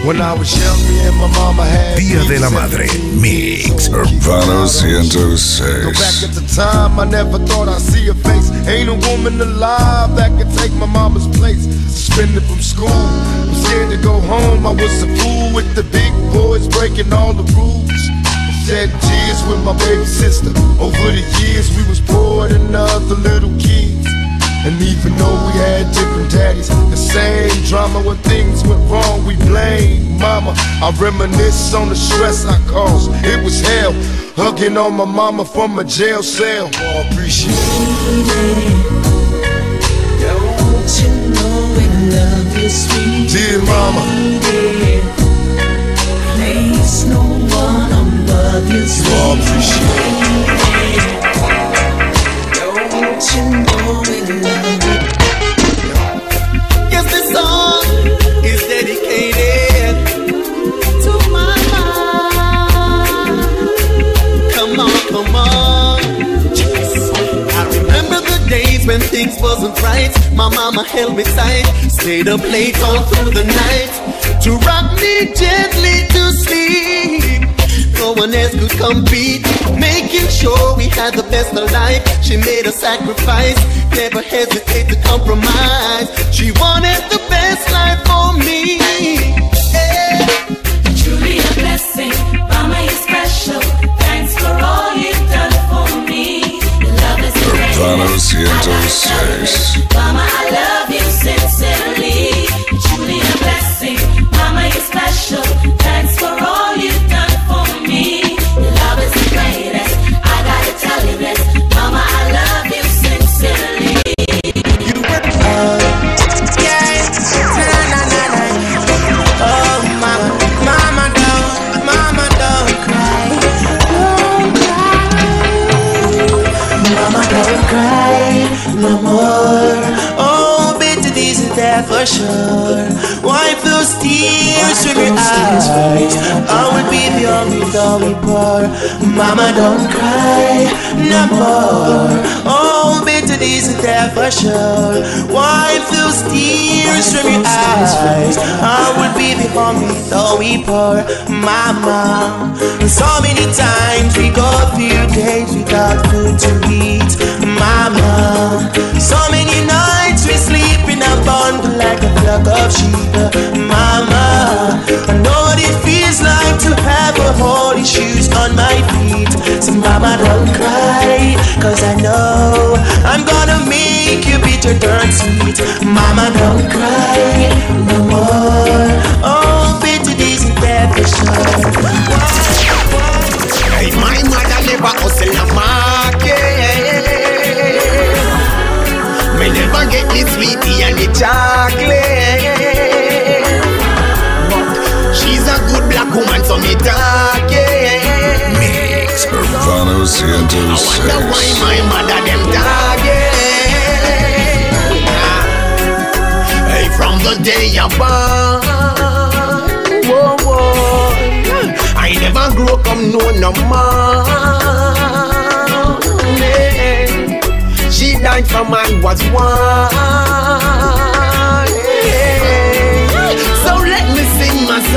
When I was young, me and my mama had Día de la Madre Mix Urbano 106. Go back at the time, I never thought I'd see her face. Ain't a woman alive that could take my mama's place. Suspended from school, I'm scared to go home. I was a fool with the big boys breaking all the rules. Shed tears with my baby sister. Over the years, we was poor than other little kids. And even though we had different daddies, the same drama when things went wrong, we blame mama. I reminisce on the stress I caused. It was hell, hugging on my mama from a jail cell. Oh, appreciate it. Don't you know we love you, sweet dear mama. There's no one above you, sweet. Oh, appreciate it. Don't you know we love you? Yes, this song is dedicated to my mom. Come on, come on. I remember the days when things wasn't right. My mama held me tight, stayed up late all through the night to rock me gently to sleep. No one else could compete, making sure we had the best of life. She made a sacrifice, never hesitate to compromise. She wanted the best life for me. Yeah. Truly a blessing, Mama, you're special. Thanks for all you've done for me. Your love is great. Urbano 106. Mama, I love you sincerely. Truly a blessing, Mama, you're special. Thanks for all you've done for me. Your love is the greatest. I gotta tell you this, Mama, I love you sincerely. You were yeah. Oh, mama, mama don't cry. Mama don't cry no more. Oh, bitter days are there for sure. Wipe those tears from your eyes. I will be the only though we pour. Mama don't cry no more. Oh, bitter days are there for sure. Wipe those tears from your eyes. I will be the only though we pour. Mama, so many times we go through days without food to eat. Mama, so many nights we sleep in a bundle like a flock of sheep. Mama, I know what it feels like to have a holy shoes on my feet. So mama don't cry, cause I know I'm gonna make you bitter turn sweet. Mama don't cry no more. Oh, bitter days in there for sure. Hey, my mother never hustle a market. Me never get the sweetie and the chocolate. She's a good black woman, so me talk, yeah. Mix Urbano 106. I wonder why my mother them target. Hey, from the day you're born, whoa, whoa, I never grew up no more. Yeah. She died from I was one. Yeah. So let me sing my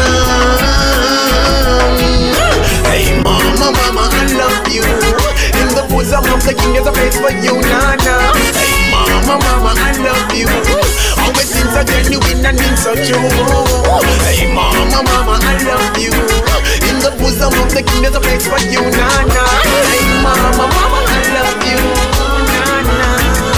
song. Hey, mama, mama, I love you. In the bosom of the king, there's a place for you, Nana. Hey, mama, mama, I love you. Always seems so genuine and mean so true. Hey, mama, mama, I love you. In the bosom of the king, there's a place for you, Nana. Hey, mama, mama, I love you, Nana.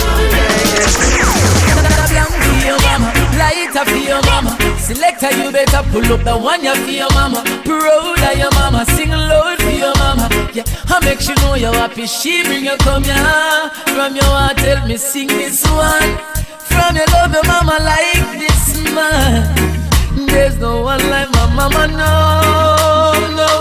Light up for your mama. Selector, you better pull up the one you for your mama. Proud of your mama, sing loud for your mama. Yeah, I make sure know you're happy. She bring you come here. From your heart, tell me sing this one. From your love your mama like this man. There's no one like my mama, no, no.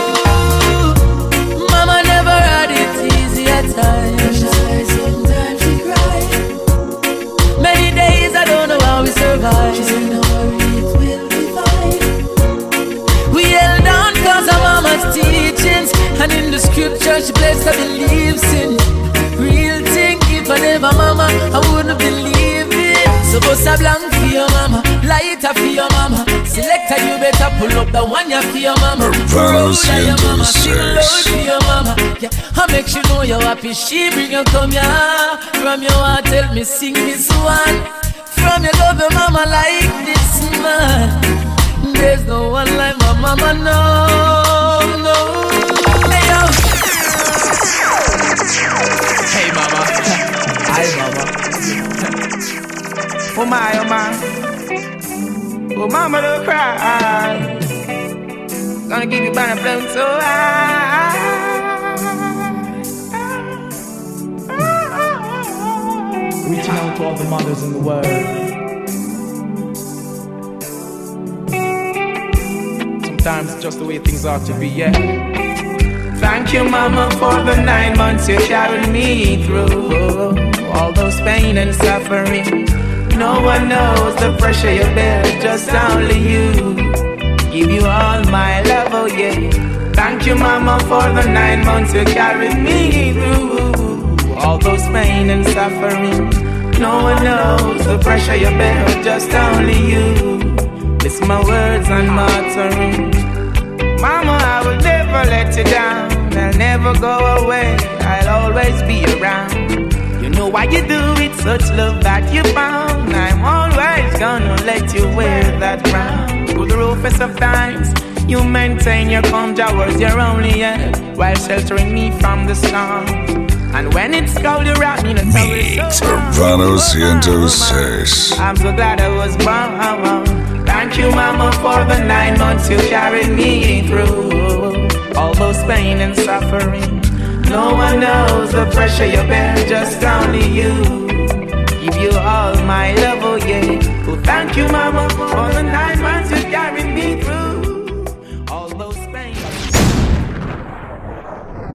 Mama never had it easy at times. Sometimes she cried. Many days I don't know how we survive. She said no worry, it will be fine. We held on cause of mama's teachings. And in the scripture she blessed her beliefs in. Real thing, if I never mama, I wouldn't believe it. So bust a blank for your mama, lighter for your mama. Selector, you better Pull up the one you for your mama. Urbano Sing Lord 106. for your mama. Yeah, I make she know you're happy. She bring you come here. From your heart, tell me sing this one. From your love your mama like this man. There's no one like my mama, no, no. Hey yo. Hey mama, hi mama. Oh my, oh my. Oh mama, don't cry. Gonna give you banana flown so high. Reaching out to all the mothers in the world. Sometimes it's just the way things ought to be, yeah. Thank you, mama, for the 9 months you carried me through. All those pain and suffering. No one knows the pressure you bear, just only you. Give you all my love, oh yeah. Thank you, mama, for the 9 months you carried me through. All those pain and suffering. No one knows the pressure you bear, just only you. Listen my words and my uttering. Mama, I will never let you down. I'll never go away, I'll always be around. You know why you do it, such love that you found. I'm always gonna let you wear that crown. Through the roughest of times, you maintain your calm towards your only end, while sheltering me from the storm. And when it's cold, you wrap me in a Mix Urbano 106. I'm so glad I was born. Thank you, mama, for the 9 months you carried me through. All those pain and suffering. No one knows the pressure you bear, just only you. Give you all my love, oh yeah. Oh, thank you, mama, for the 9 months you